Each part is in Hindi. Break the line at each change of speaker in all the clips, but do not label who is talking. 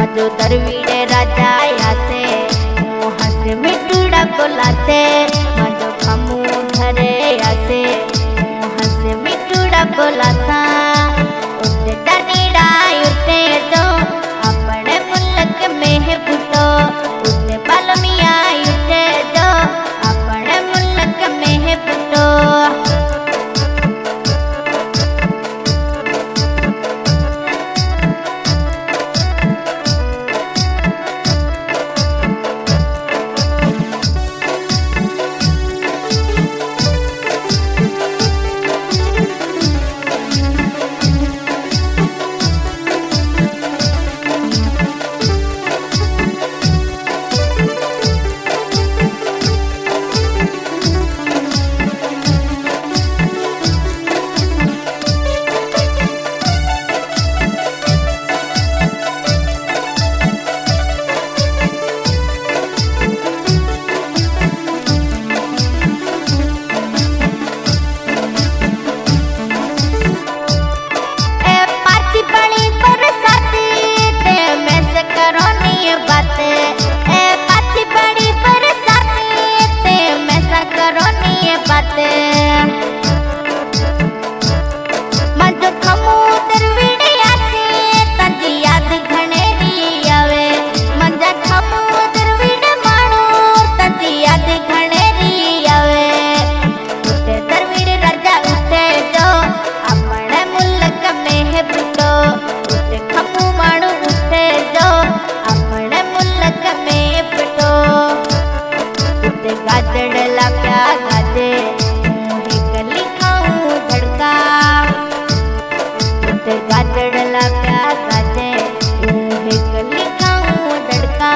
जो दरवीड़े राजा यासे हंस मिटूड़ा कोलासे मजो खमू धरे यासे हंस मिटूड़ा कोलासा उठे दनीड़ा उठे जो अपने मुल्क में है फुटो उठे पलमिया उठे जो अपने मुल्क में है फुटो। गाजड़ प्या गाजे मुझे गली खाऊं धड़का गाजड़ प्या गाजे मुझे गली खाऊं धड़का।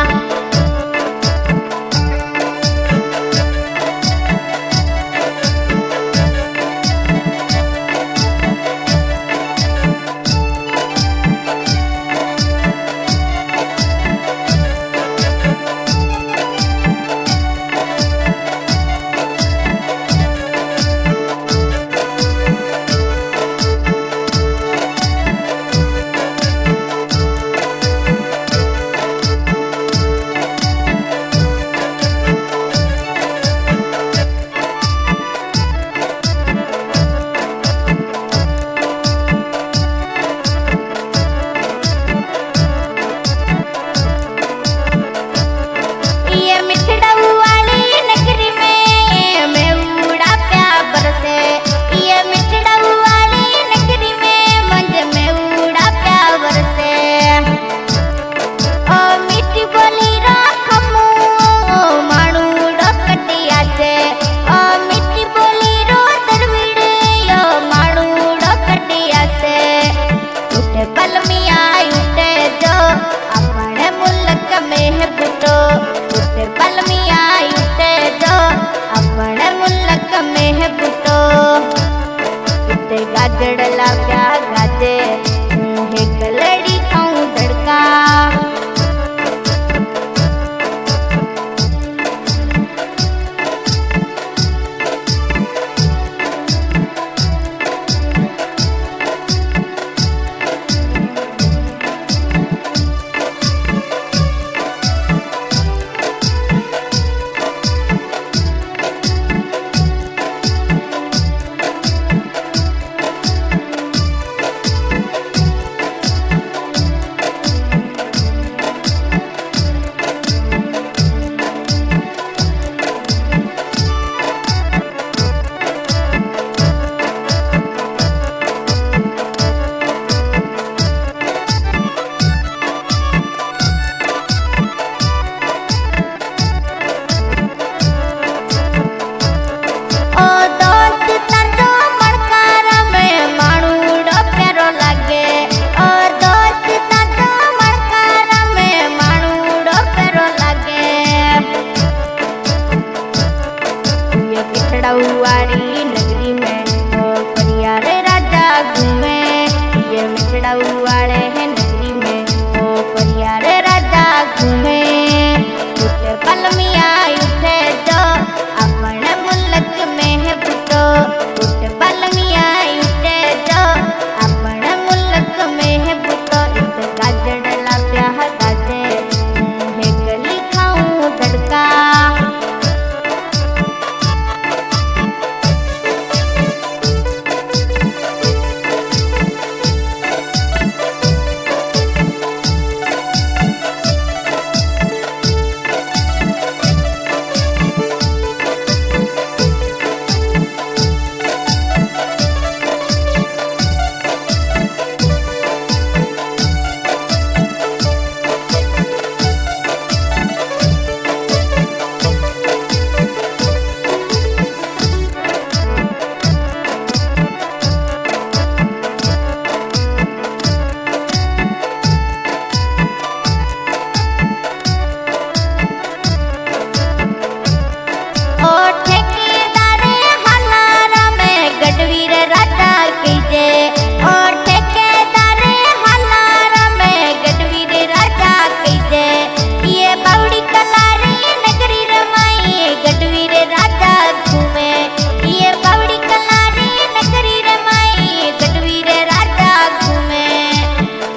गाजड़ प्या गाजे मुझे गलड़ी खाऊं धड़का।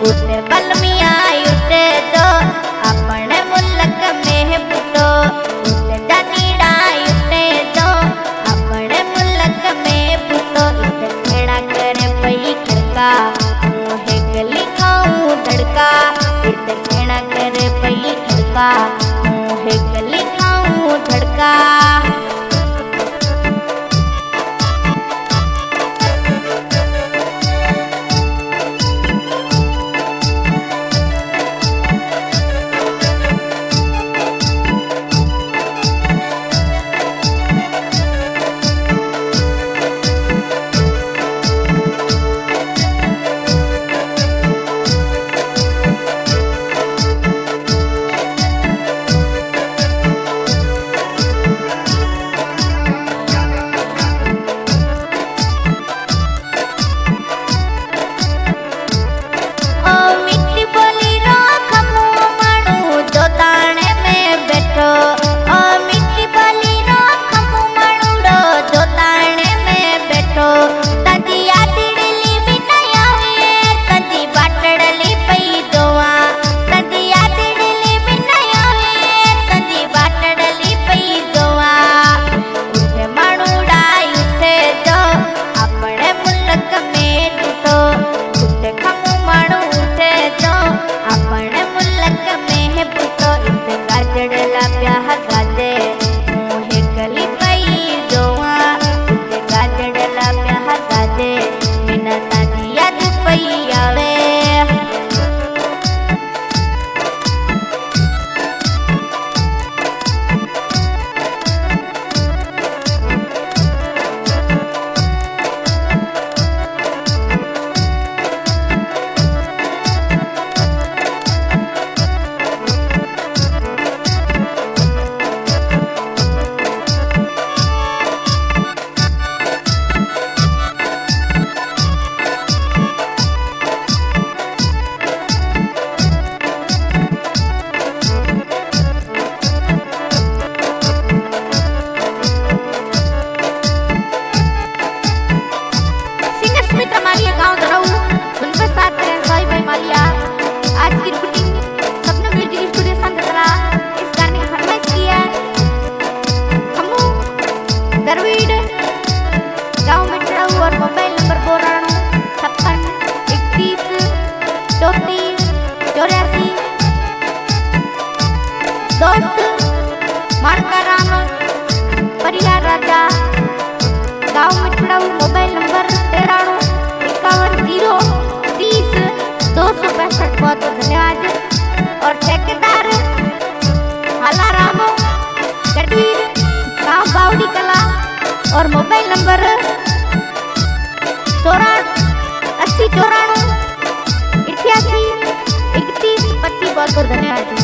उठे बलमिया उठे तो अपने मुल्क में पुतो उठे जनीड़ा उठे तो अपने मुल्क में पुतो इते खेड़ा करे पई खड़का मुहे गली खाऊं धड़का इते खेड़ा करे पई खड़का मुहे गली खाऊं धड़का गाँव में चढ़ाऊ और मोबाइल नंबर 92 दोस्त मारका राम परिहार राजा गाँव में चढ़ाऊ मोबाइल नंबर 93 51 0 30 265 बहुत धन्यवाद। और ठेकेदार हालाराम गढ़ीर गाँव बावड़ी कला और मोबाइल नंबर 80 94 88 31 25 बहुत बहुत धन्यवाद।